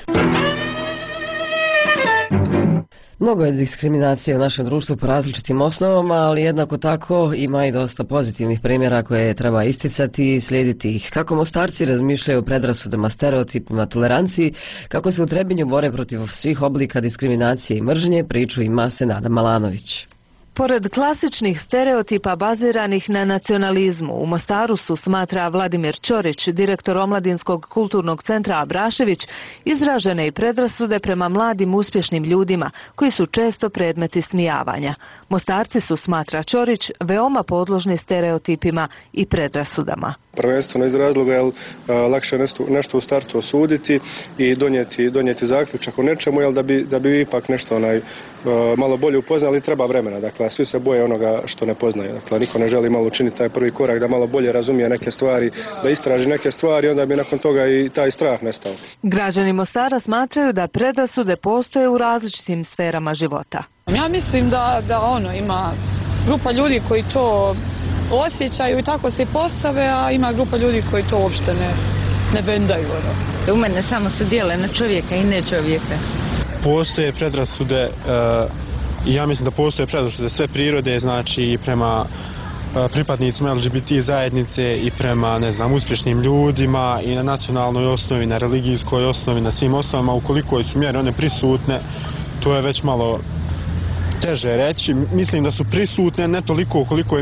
Mnogo je diskriminacije u našem društvu po različitim osnovama, ali jednako tako ima i dosta pozitivnih primjera koje treba isticati i slijediti ih. Kako Mostarci razmišljaju o predrasudama, stereotipima, toleranciji, kako se u Trebinju bore protiv svih oblika diskriminacije i mržnje, priču ima Senada Malanović. Pored klasičnih stereotipa baziranih na nacionalizmu, u Mostaru su, smatra Vladimir Ćorić, direktor Omladinskog kulturnog centra Abrašević, izražene i predrasude prema mladim uspješnim ljudima, koji su često predmeti smijavanja. Mostarci su, smatra Ćorić, veoma podložni stereotipima i predrasudama. Prvenstveno iz razloga jer lakše nešto u startu osuditi i donijeti zaključak o nečemu, jer da bi ipak nešto malo bolje upoznali, treba vremena. Dakle, svi se boje onoga što ne poznaju. Dakle, niko ne želi malo učiniti taj prvi korak da malo bolje razumije neke stvari, da istraži neke stvari, onda bi nakon toga i taj strah nestao. Građani Mostara smatraju da predrasude postoje u različitim sferama života. Ja mislim da ima grupa ljudi koji to osjećaju i tako se postave, a ima grupa ljudi koji to uopšte ne bendaju. U mene samo se dijele na čovjeka i ne čovjeka. Postoje predrasude, ja mislim da postoje predrasude sve prirode, znači i prema pripadnicima LGBT zajednice i prema, uspješnim ljudima i na nacionalnoj osnovi, na religijskoj osnovi, na svim osnovama, ukoliko su mjere one prisutne, to je već malo teže reći. Mislim da su prisutne, ne toliko koliko je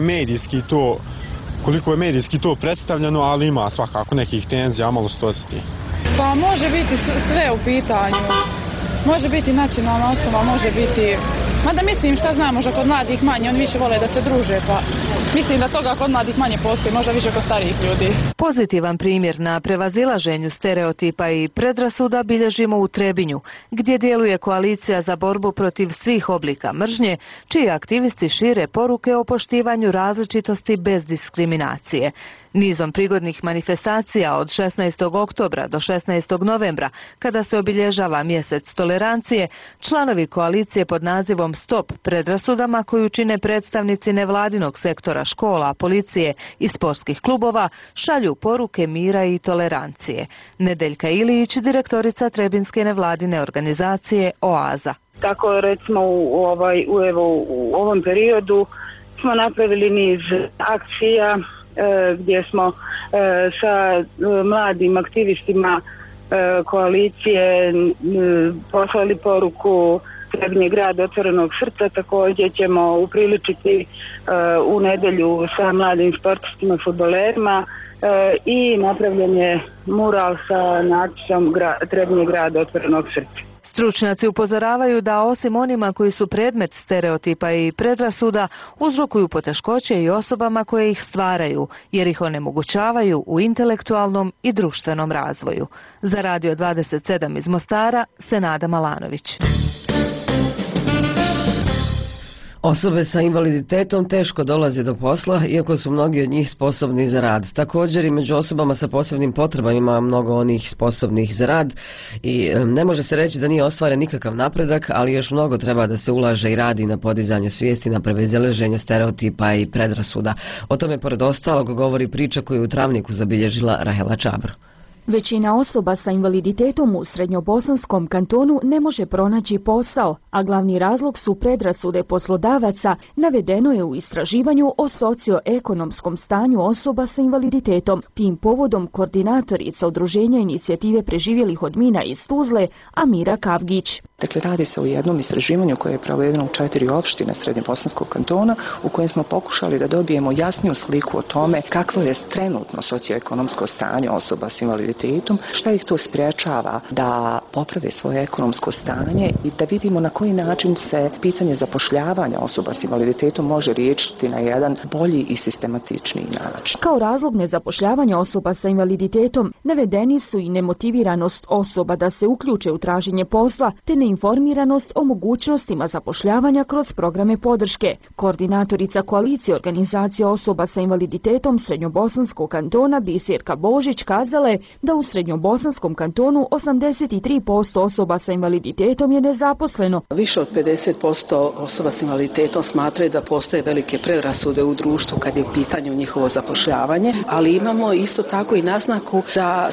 medijski to predstavljeno, ali ima svakako nekih tenzija, a malo se to osjeti. Pa može biti sve u pitanju. Može biti nacionalna osnova, može biti... Mada mislim, šta znam, možda kod mladih manje, oni više vole da se druže, pa mislim da toga kod mladih manje postoji, možda više kod starijih ljudi. Pozitivan primjer na prevazilaženju stereotipa i predrasuda bilježimo u Trebinju, gdje djeluje koalicija za borbu protiv svih oblika mržnje, čiji aktivisti šire poruke o poštivanju različitosti bez diskriminacije. Nizom prigodnih manifestacija od 16. oktobra do 16. novembra, kada se obilježava mjesec tolerancije, članovi koalicije pod nazivom Stop predrasudama, koju čine predstavnici nevladinog sektora škola, policije i sportskih klubova, šalju poruke mira i tolerancije. Nedeljka Ilić, direktorica Trebinske nevladine organizacije Oaza. Tako recimo u ovom periodu smo napravili niz akcija gdje smo sa mladim aktivistima koalicije poslali poruku Trebinje grad otvorenog srca. Također ćemo upriličiti u nedjelju sa mladim sportistima, fudbalerima i napravljen je mural sa natpisom Trebinje grad otvorenog srca. Stručnjaci upozoravaju da osim onima koji su predmet stereotipa i predrasuda, uzrokuju poteškoće i osobama koje ih stvaraju, jer ih onemogućavaju u intelektualnom i društvenom razvoju. Za Radio 27 iz Mostara, Senada Malanović. Osobe sa invaliditetom teško dolaze do posla, iako su mnogi od njih sposobni za rad. Također i među osobama sa posebnim potrebama ima mnogo onih sposobnih za rad i ne može se reći da nije ostvaren nikakav napredak, ali još mnogo treba da se ulaže i radi na podizanju svijesti, na prevazilaženju stereotipa i predrasuda. O tome pored ostalog govori priča koju je u Travniku zabilježila Rahela Čabro. Većina osoba sa invaliditetom u Srednjobosanskom kantonu ne može pronaći posao, a glavni razlog su predrasude poslodavaca, navedeno je u istraživanju o socioekonomskom stanju osoba sa invaliditetom. Tim povodom koordinatorica Udruženja inicijative preživjelih od mina iz Tuzle, Amira Kavgić. Dakle, radi se o jednom istraživanju koje je provedeno u 4 opštine Srednjobosanskog kantona, u kojem smo pokušali da dobijemo jasniju sliku o tome kakvo je trenutno socioekonomsko stanje osoba s invaliditetom, šta ih to sprječava da poprave svoje ekonomsko stanje i da vidimo na koji način se pitanje zapošljavanja osoba s invaliditetom može riješiti na jedan bolji i sistematičniji način. Kao razlog nezapošljavanja osoba sa invaliditetom navedeni su i nemotiviranost osoba da se uključe u traženje posla, te neinformiranost o mogućnostima zapošljavanja kroz programe podrške. Koordinatorica koalicije organizacija osoba sa invaliditetom Srednjobosanskog kantona Biserka Božić kazala je da u Srednjobosanskom kantonu 83% osoba sa invaliditetom je nezaposleno. Više od 50% osoba s invaliditetom smatraju da postoje velike predrasude u društvu kad je u pitanju njihovo zapošljavanje, ali imamo isto tako i naznaku da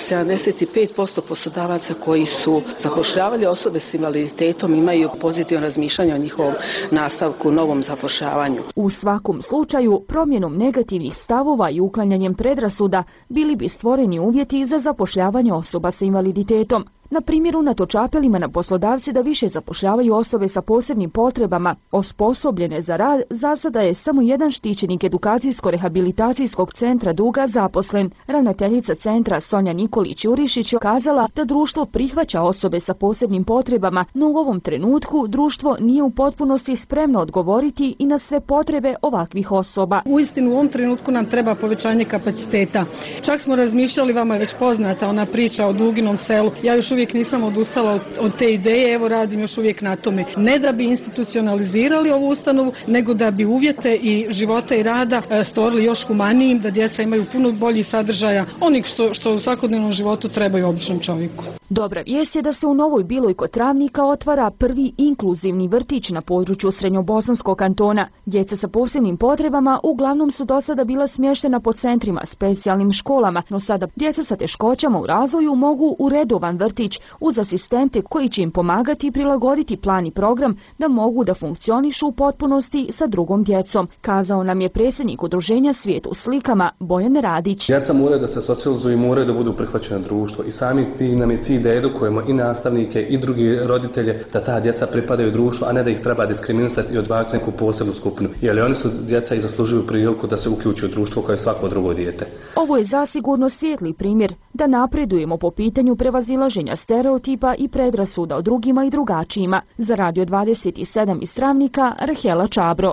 75% poslodavaca koji su zapošljavali osobe s invaliditetom imaju pozitivno razmišljanje o njihovom nastavku, novom zapošljavanju. U svakom slučaju, promjenom negativnih stavova i uklanjanjem predrasuda bili bi stvoreni uvjeti za zapošljavanje osoba sa invaliditetom. Na primjer, unatoč apelima na poslodavce da više zapošljavaju osobe sa posebnim potrebama, osposobljene za rad, za sada je samo jedan štićenik edukacijsko-rehabilitacijskog centra Duga zaposlen. Ravnateljica centra Sonja Nikolić-Jurišić kazala da društvo prihvaća osobe sa posebnim potrebama, no u ovom trenutku društvo nije u potpunosti spremno odgovoriti i na sve potrebe ovakvih osoba. Uistinu u ovom trenutku nam treba povećanje kapaciteta. Čak smo razmišljali, vama je već poznata ona priča o Duginom selu. Ja još uvijek nisam odustala od te ideje, evo radim još uvijek na tome. Ne da bi institucionalizirali ovu ustanovu, nego da bi uvjete i života i rada stvorili još humanijim, da djeca imaju puno bolji sadržaja, onih što u svakodnevnom životu trebaju običnom čovjeku. Dobra vijest je da se u Novoj Biloj kod Travnika otvara prvi inkluzivni vrtić na području Srednjobosanskog kantona. Djeca sa posebnim potrebama uglavnom su do sada bila smještena po centrima, specijalnim školama, no sada djeca sa teškoćama u razvoju mogu u redovan vrtić uz asistente koji će im pomagati i prilagoditi plan i program da mogu da funkcionišu u potpunosti sa drugom djecom, kazao nam je predsjednik udruženja Svijet u slikama Bojan Radić. Djeca moraju da se socijalizuju i moraju da budu prihvaćena društvo i sami ti nam je cilj da edukujemo i nastavnike i drugi roditelje da ta djeca pripadaju društvu, a ne da ih treba diskriminisati i odvajati neku posebnu skupinu. Jer oni su djeca i zaslužuju priliku da se uključuju u društvo kao i svako drugo dijete. Ovo je zasigurno svijetli primjer da napredujemo po pitanju prevazilaženja stereotipa i predrasuda o drugima i drugačijima. Za Radio 27 iz Travnika, Rahela Čabro.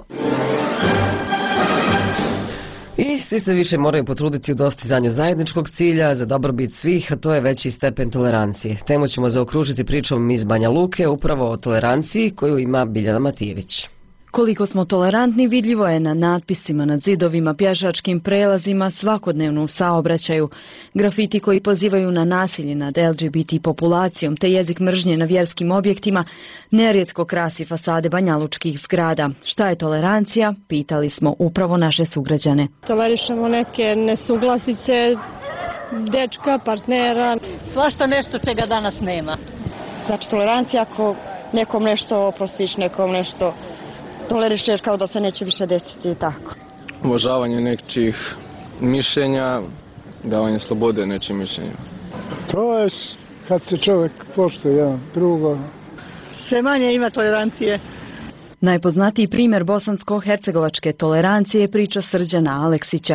I svi se više moraju potruditi u dostizanju zajedničkog cilja za dobrobit svih, a to je veći stepen tolerancije. Temu ćemo zaokružiti pričom iz Banja Luke upravo o toleranciji koju ima Biljana Matijević. Koliko smo tolerantni vidljivo je na natpisima nad zidovima, pješačkim prelazima, svakodnevno u saobraćaju. Grafiti koji pozivaju na nasilje nad LGBT populacijom te jezik mržnje na vjerskim objektima nerijetko krasi fasade banjalučkih zgrada. Šta je tolerancija? Pitali smo upravo naše sugrađane. Tolerišemo neke nesuglasice, dečka, partnera. Svašta nešto čega danas nema. Znači tolerancija ako nekom nešto oprostiš, nekom nešto tolerišeš kao da se neće više desiti i tako. Uvažavanje nečijih mišljenja, davanje slobode nečijim mišljenjima. To je kad se čovjek poštuje jedan drugo. Sve manje ima tolerancije. Najpoznatiji primjer bosansko-hercegovačke tolerancije je priča Srđana Aleksića.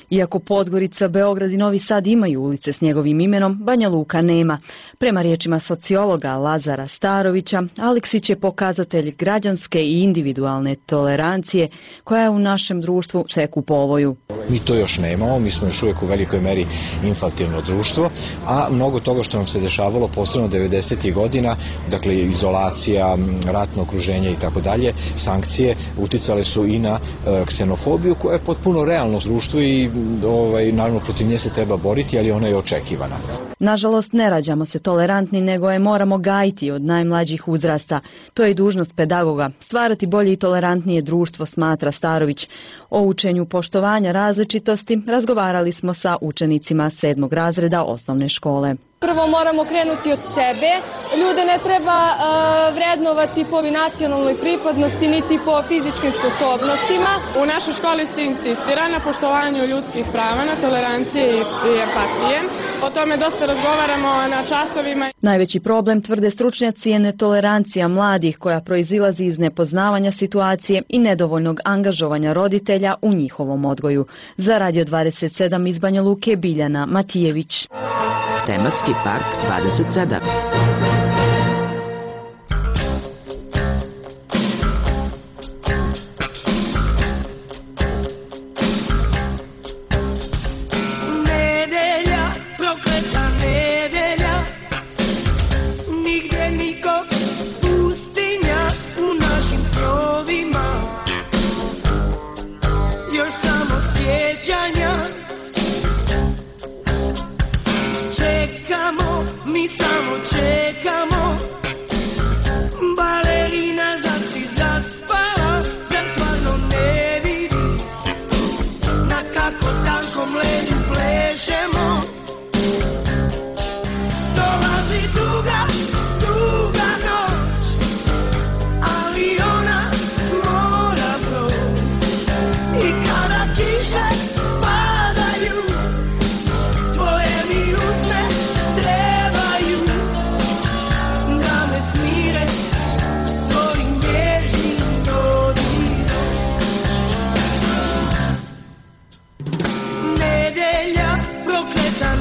Iako Podgorica, Beograd i Novi Sad imaju ulice s njegovim imenom, Banja Luka nema. Prema riječima sociologa Lazara Starovića, Aleksić je pokazatelj građanske i individualne tolerancije koja je u našem društvu tek u povoju. Mi to još nemamo, mi smo još uvijek u velikoj meri infantilno društvo, a mnogo toga što nam se dešavalo posebno 90. godina, dakle izolacija, ratno okruženje i tako dalje, sankcije uticale su i na ksenofobiju koja je potpuno realno u društvu i naravno protiv nje se treba boriti, ali ona je očekivana. Nažalost, ne rađamo se tolerantni, nego je moramo gajiti od najmlađih uzrasta. To je i dužnost pedagoga. Stvarati bolje i tolerantnije društvo, smatra Starović. O učenju poštovanja različitosti razgovarali smo sa učenicima 7. razreda osnovne škole. Prvo moramo krenuti od sebe. Ljude ne treba vrednovati po nacionalnoj pripadnosti niti po fizičkim sposobnostima. U našoj školi se insistira na poštovanju ljudskih prava, na toleranciji i empatije. O tome dosta razgovaramo na časovima. Najveći problem, tvrde stručnjaci, je netolerancija mladih koja proizilazi iz nepoznavanja situacije i nedovoljnog angažovanja roditelja u njihovom odgoju. Za Radio 27 iz Banja Luke, Biljana Matijević. Tematski park 27. Nedelja, prokleta nedelja, nigdje niko, pustinja u našim snovima, još samo sjećanja. Čekamo, mi samo čekamo, balerina da si zaspala, da stvarno ne vidi na kako tankom ledu plešemo. Dolazi duga, duga noć, ali ona mora proći. I kada kiše padaju, tvoje mi usne trebaju da me smire svojim nježnim dodirom. Nedelja, prokleta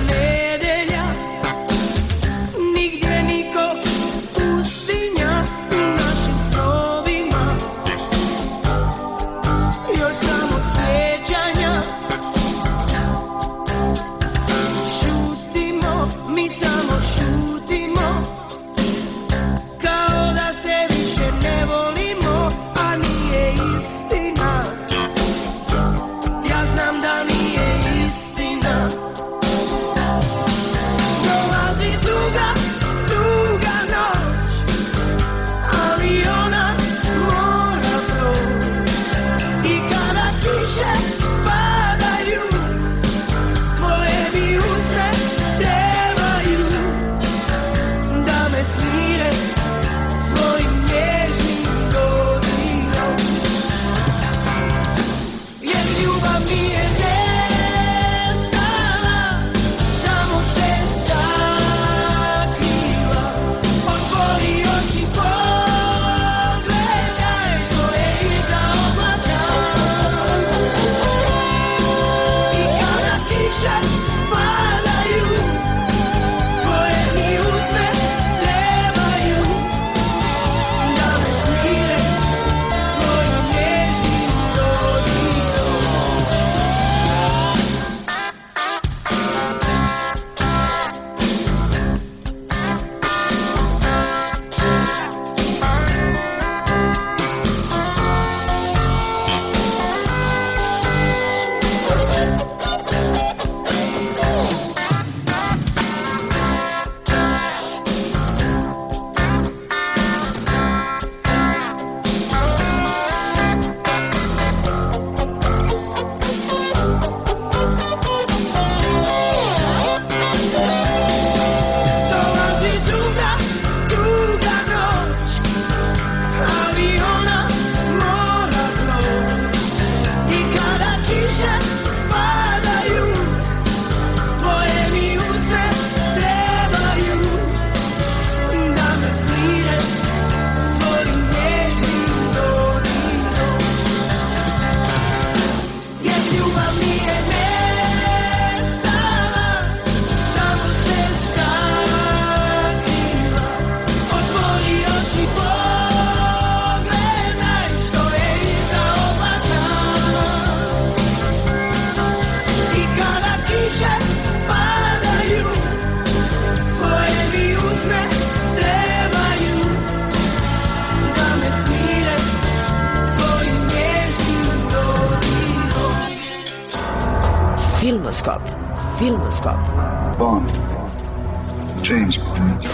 Filmoskop. Filmoskop. Bond. James Bond.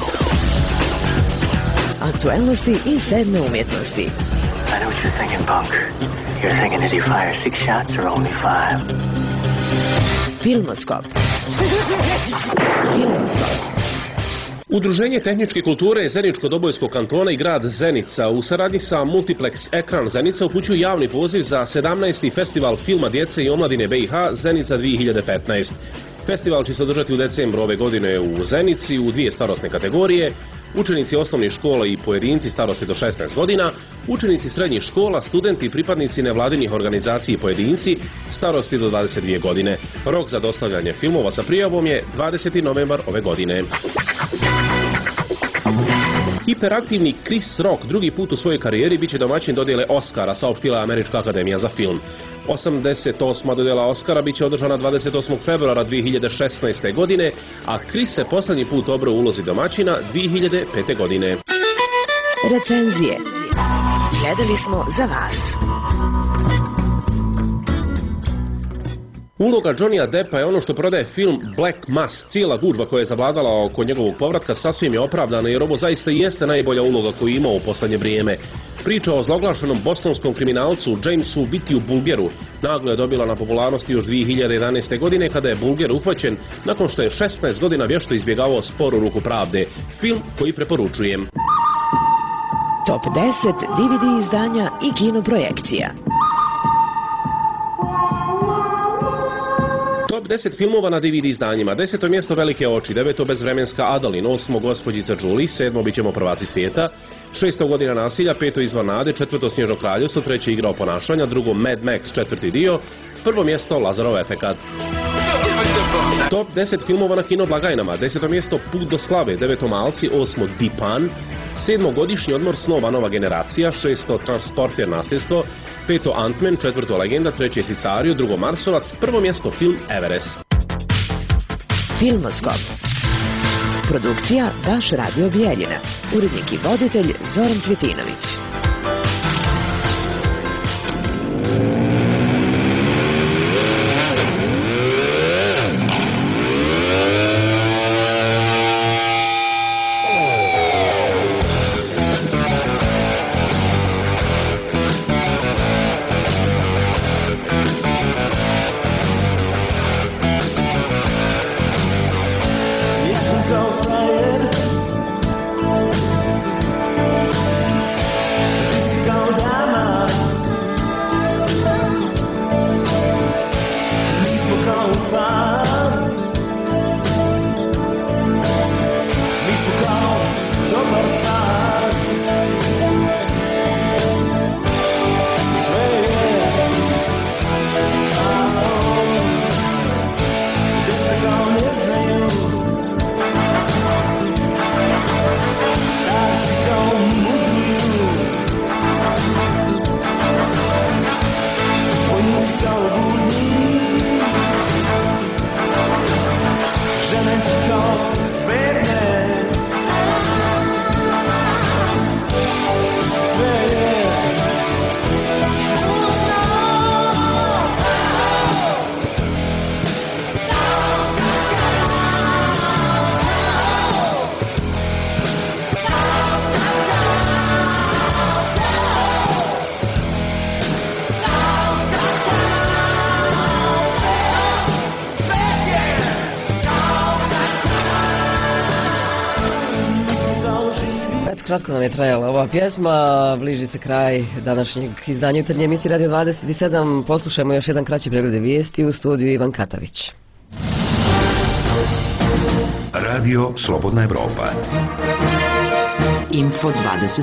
Aktualnosti i sedme umjetnosti. I know what you're thinking, Bunk. You're thinking, did he fire 6 shots or only 5? Filmoskop. Filmoskop. Udruženje tehničke kulture Zeničko-Dobojskog kantona i grad Zenica u saradnji sa Multiplex Ekran Zenica upućuju javni poziv za 17. festival filma djece i omladine BiH Zenica 2015. Festival će se održati u decembru ove godine u Zenici u 2 starosne kategorije: učenici osnovnih škola i pojedinci starosti do 16 godina, učenici srednjih škola, studenti i pripadnici nevladinih organizacija i pojedinci starosti do 22 godine. Rok za dostavljanje filmova sa prijavom je 20. novembar ove godine. Hiperaktivni Chris Rock drugi put u svojoj karijeri biće domaćin dodjele Oscara, saopštila Američka akademija za film. 88. dodjela Oscara biće održana 28. februara 2016. godine, a Chris se posljednji put obrao u ulozi domaćina 2005. godine. Recenzije. Gledali smo za vas. Uloga Johnnya Deppa je ono što prodaje film Black Mass. Cijela gužva koja je zavladala oko njegovog povratka sasvim je opravdana, jer ovo zaista i jeste najbolja uloga koju je imao u posljednje vrijeme. Priča o zloglašenom bostonskom kriminalcu Jamesu Vittiju Bulgeru naglo je dobila na popularnosti još 2011. godine kada je Bulger uhvaćen nakon što je 16 godina vješto izbjegavao spor u ruku pravde. Film koji preporučujem. Top 10 DVD izdanja i kinoprojekcija. Top 10 filmova na DVD izdanjima. 10. mjesto Velike oči, 9. Bezvremenska Adalin, 8. Gospođica Julie, 7. Bićemo prvaci svijeta, 6. Godina nasilja, 5. Izvor nade, 4. Snježno kraljevstvo, 3. Igra oponašanja, 2. Mad Max, 4. dio, 1. mjesto Lazarov efekat. Top 10 filmova na kino blagajnama. 10. mjesto Put do slave, 9. Malci, 8. Dipan, 7. Godišnji odmor snova nova generacija, 6. Transporter nasljedstvo, 5. Ant-Man, 4. Legenda, 3. Sicario, 2. Marsovac, 1. mjesto film Everest. Filmoskop. Produkcija Daš Radio Bijeljina. Urednik i voditelj Zoran Cvjetinović. Kratko nam je trajala ova pjesma, bliži se kraj današnjeg izdanja jutarnje emisije Radio 27. Poslušajmo još jedan kraći pregled vijesti u studiju Ivan Katavić. Radio Slobodna Evropa. Info 27.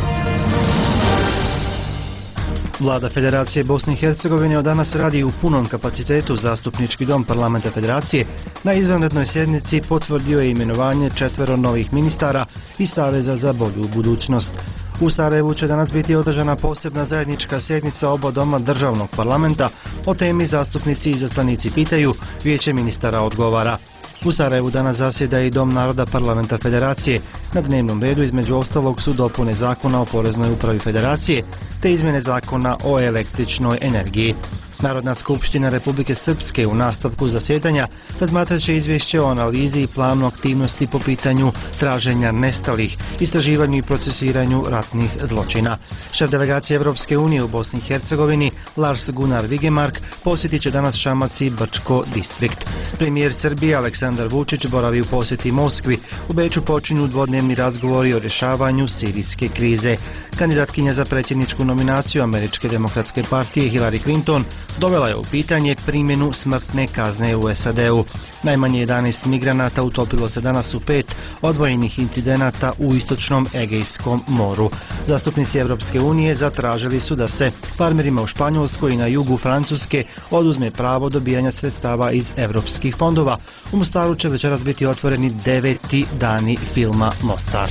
Vlada Federacije Bosne i Hercegovine od danas radi u punom kapacitetu. Zastupnički dom Parlamenta Federacije na izvanrednoj sjednici potvrdio je imenovanje 4 novih ministara i Saveza za bolju budućnost. U Sarajevu će danas biti održana posebna zajednička sjednica oba doma državnog parlamenta. O temi zastupnici i izaslanici pitaju, vijeće ministara odgovara. U Sarajevu danas zasjeda i Dom naroda Parlamenta Federacije. Na dnevnom redu između ostalog su dopune zakona o poreznoj upravi Federacije te izmjene zakona o električnoj energiji. Narodna skupština Republike Srpske u nastavku zasjedanja razmatrat će izvješće o analizi i planu aktivnosti po pitanju traženja nestalih, istraživanju i procesiranju ratnih zločina. Šef delegacije Evropske unije u Bosni i Hercegovini Lars Gunnar Vigemark posjetit će danas Šamac i Brčko distrikt. Premijer Srbije Aleksandar Vučić boravi u posjeti Moskvi. U Beču počinju dvodnevni razgovori o rješavanju sirijske krize. Kandidatkinja za predsjedničku nominaciju Američke demokratske partije Hillary Clinton dovela je u pitanje primjenu smrtne kazne u SAD-u. Najmanje 11 migranata utopilo se danas u 5 odvojenih incidenata u istočnom Egejskom moru. Zastupnici Evropske unije zatražili su da se farmerima u Španjolskoj i na jugu Francuske oduzme pravo dobijanja sredstava iz evropskih fondova. U Mostaru će večeras biti otvoreni 9. dani filma Mostar.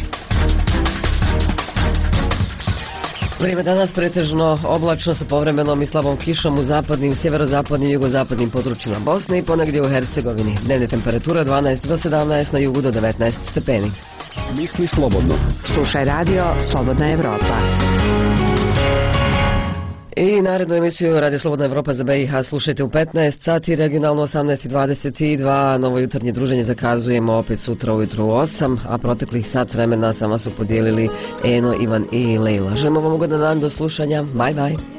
Vrijeme danas pretežno oblačno sa povremenom i slabom kišom u zapadnim, sjeverozapadnim i jugozapadnim područjima Bosne i ponegdje u Hercegovini. Dnevne temperature od 12 do 17, na jugu do 19 stepeni. Misli slobodno. Slušaj radio Slobodna Evropa. I narednu emisiju Radio Slobodna Evropa za BiH slušajte u 15 sati, regionalno 18:22, novo jutarnje druženje zakazujemo opet sutra ujutru u 8, a proteklih sat vremena sama su podijelili Eno, Ivan i Lejla. Želimo vam ugodan dan, do slušanja, bye bye.